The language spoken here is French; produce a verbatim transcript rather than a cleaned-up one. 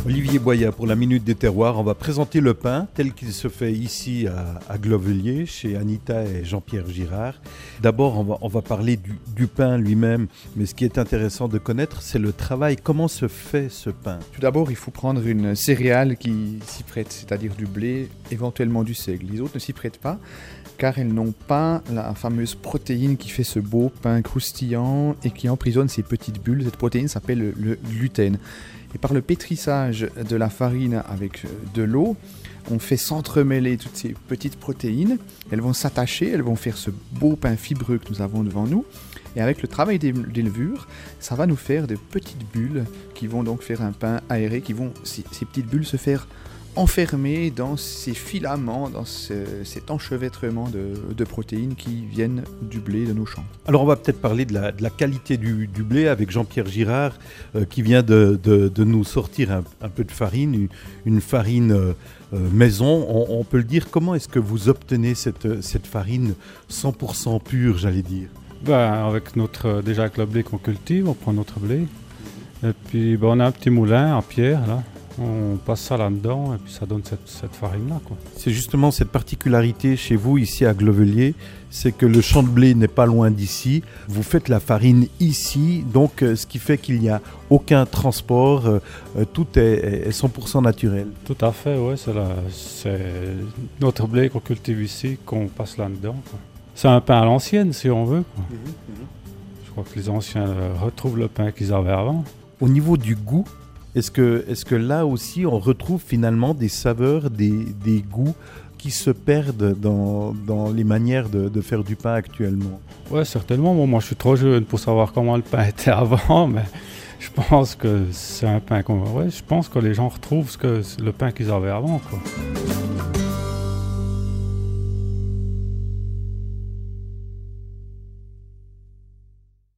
Olivier Boyat pour la Minute des Terroirs. On va présenter le pain tel qu'il se fait ici à, à Glovelier, chez Anita et Jean-Pierre Girard. D'abord, on va, on va parler du, du pain lui-même, mais ce qui est intéressant de connaître, c'est le travail. Comment se fait ce pain ? Tout d'abord, il faut prendre une céréale qui s'y prête, c'est-à-dire du blé, éventuellement du seigle. Les autres ne s'y prêtent pas, car elles n'ont pas la fameuse protéine qui fait ce beau pain croustillant et qui emprisonne ces petites bulles. Cette protéine s'appelle le, le gluten. Et par le pétrissage de la farine avec de l'eau, on fait s'entremêler toutes ces petites protéines. Elles vont s'attacher, elles vont faire ce beau pain fibreux que nous avons devant nous. Et avec le travail des, des levures, ça va nous faire de petites bulles qui vont donc faire un pain aéré, qui vont, ces, ces petites bulles, se faire enfermer dans ces filaments, dans ce, cet enchevêtrement de, de protéines qui viennent du blé de nos champs. Alors on va peut-être parler de la, de la qualité du, du blé avec Jean-Pierre Girard euh, qui vient de, de, de nous sortir un, un peu de farine, une, une farine euh, maison, on, on peut le dire. Comment est-ce que vous obtenez cette, cette farine cent pour cent pure, j'allais dire ? Ben, avec notre, déjà avec le blé qu'on cultive, on prend notre blé et puis ben, on a un petit moulin en pierre là. On passe ça là-dedans et puis ça donne cette, cette farine-là, quoi. C'est justement cette particularité chez vous, ici à Glovelier, c'est que le champ de blé n'est pas loin d'ici. Vous faites la farine ici, donc euh, ce qui fait qu'il n'y a aucun transport, euh, tout est, est cent pour cent naturel. Tout à fait, oui, c'est, la, c'est notre blé qu'on cultive ici, qu'on passe là-dedans, quoi. C'est un pain à l'ancienne, si on veut, quoi. Mmh, mmh. Je crois que les anciens euh, retrouvent le pain qu'ils avaient avant. Au niveau du goût, Est-ce que, est-ce que là aussi on retrouve finalement des saveurs, des, des goûts qui se perdent dans, dans les manières de, de faire du pain actuellement ? Oui, certainement. Bon, moi je suis trop jeune pour savoir comment le pain était avant, mais je pense que c'est un pain qu'on... Ouais, je pense que les gens retrouvent ce que, le pain qu'ils avaient avant, quoi.